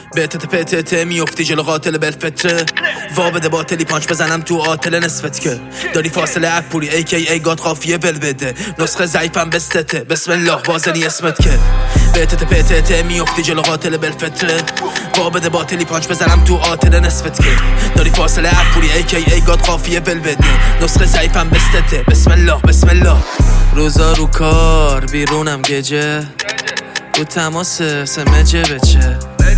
بهتت پتت میافتی جلو قاتل بالفطره وا بده باطلی پانچ بزنم تو آتل نصفت که داری فاصله اپوری AKA گاد قافیه ول بده نسخه ضعیفم بستته بسم الله بازنی اسمت که بهتت پتت میافتی جلو قاتل بالفطره وا بده باطلی پانچ بزنم تو آتل نصفت که داری فاصله اپوری AKA گاد قافیه ول بده نسخه ضعیفم بستته بسم الله بسم الله روزا رو کار بیرونم گجه رو تماس سمجه بچه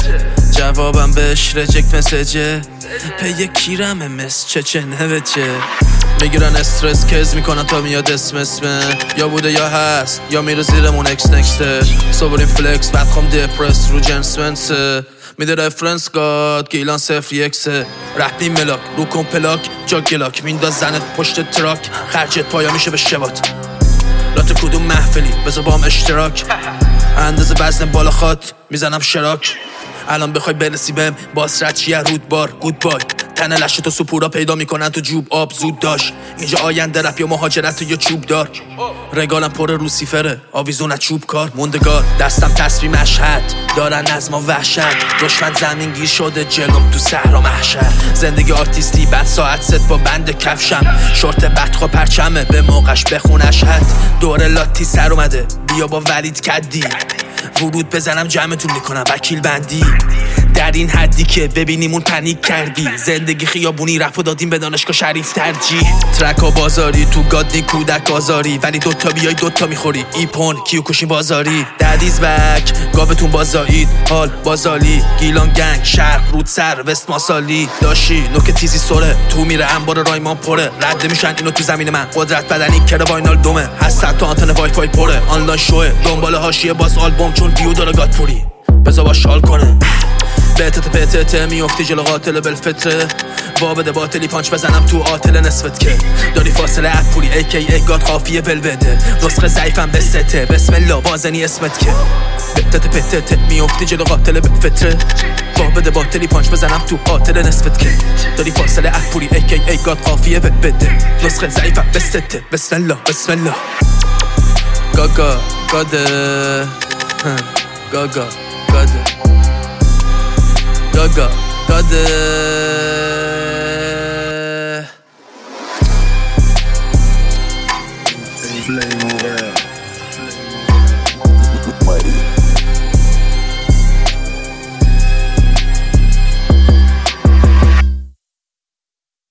جوابم بهش رجکت مسجه پی کیرمه مس چه نوچه میگیرن استرس کز میکنن تا میاد اسمه یا بوده یا هست یا میره زیرمون اکس نکسته صبرین فلکس بعد خوام دپرس رو جنس منسه میده رفرنس گاد گیلان 01 رپی ملاک رو کن پلاک جا گلاک مینداز زنت پشت تراک خرجت پایا میشه به شبات لات کدوم محفلی بذار با هم اشتراک اندازه وزن بالا خات میزنم شراک الان بخوای برسی بهم باس رد چیه رودبار گودبای تنه لشتو سپورا پیدا میکنن تو جوب آب زود داشت اینجا آینده رپ یا مهاجرت یا چوب دار رگالم پر روسیفره آویزون از چوب کار موندگار دستم تصویر مشهد دارن از ما وحشت دشمن زمین گیر شده جلوم تو صحرا محشر زندگی آرتیستی بعد ساعت ست با بند کفشم شورت بدخوا پرچمه به موقعش بخون اشهد دور لاتی سر اومده بیا با ولید کدی ورود بزنم جمعتون میکنم وکیل بندی در این حدی که ببینیمون پنیک کردی زندگی خیابونی رفت دادیم به دانشگاه شریف ترجیح ترکا بازاری تو گادی کودک آزاری ولی دوتا بیای دوتا میخوری ایپون کیو کشی بازاری ددیز بک گاوتون بازایید حال بازالی گیلان گنگ شرق رود سر وست ماسالی داشی نوک تیزی سره تو میره انبار رایمان پره رد میشن اینو تو زمین من قدرت بدنی کره واینال دومه هست تا آنتن وای فای پره آنلاین شوه دنبال حاشیه باز آلبوم چون ویو داره گاد پوری بذار با شال کنه بهتت پتت میافتی جلو قاتل بالفطره وا بده باطلی پانچ بزنم تو آتل نصفت که داری فاصله اپوری AKA گاد قافیه ول بده نسخه ضعیفم بستته بسم الله بازنی اسمت که بهتت پتت میافتی جلو قاتل بالفطره وا بده باطلی پانچ بزنم تو آتل نصفت که داری فاصله اپوری AKA گاد قافیه ول بده نسخه ضعیفم بستته بسم الله بسم الله گاگا گاده گاگا گاده گاگا گاده